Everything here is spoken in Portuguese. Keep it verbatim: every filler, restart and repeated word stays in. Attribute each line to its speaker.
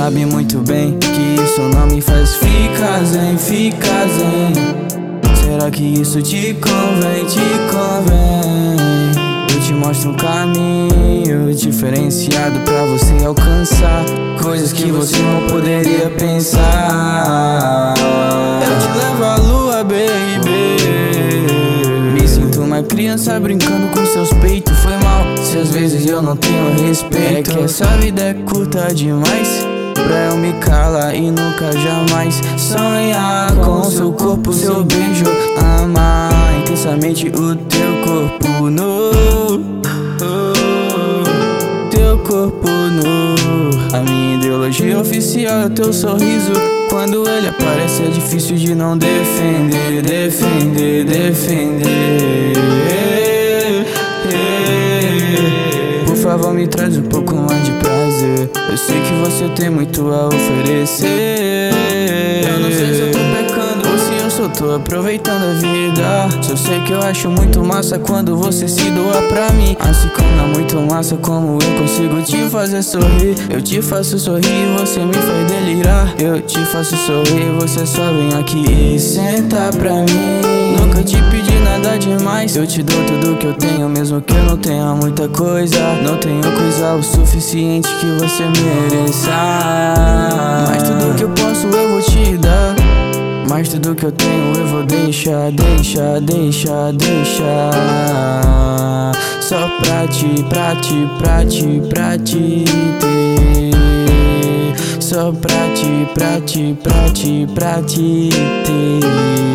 Speaker 1: sabe muito bem que isso não me faz ficar zen, ficar zen. Será que isso te convém, te convém? Eu te mostro um caminho diferenciado pra você alcançar coisas que você não poderia pensar. Eu te levo à lua, baby. Me sinto uma criança brincando com seus peitos. Foi mal se às vezes eu não tenho respeito. É que essa vida é curta demais pra eu me calar e nunca jamais sonhar com seu corpo, seu beijo, amar intensamente o teu corpo nu, teu corpo nu. A minha ideologia oficial é o teu sorriso. Quando ele aparece é difícil de não defender, defender, defender. Por favor, me traz um pouco mais de prazer. Eu sei que você tem muito a oferecer. Eu não sei se eu tô pecando ou se eu só tô aproveitando a vida. Só sei que eu acho muito massa quando você se doa pra mim. Assim como é muito massa como eu consigo te fazer sorrir. Eu te faço sorrir e você me faz delirar. Eu te faço sorrir e você só vem aqui e senta pra mim. Nunca te pedi nada demais. Eu te dou tudo que eu tenho, mesmo que eu não tenha muita coisa. Não tenho coisa o suficiente que você mereça. Mas tudo que eu posso eu vou te dar. Mas tudo que eu tenho eu vou deixar, deixar, deixar, deixar. Só pra ti, pra ti, pra ti, pra ti ter. Só pra ti, pra ti, pra ti, pra ti ter.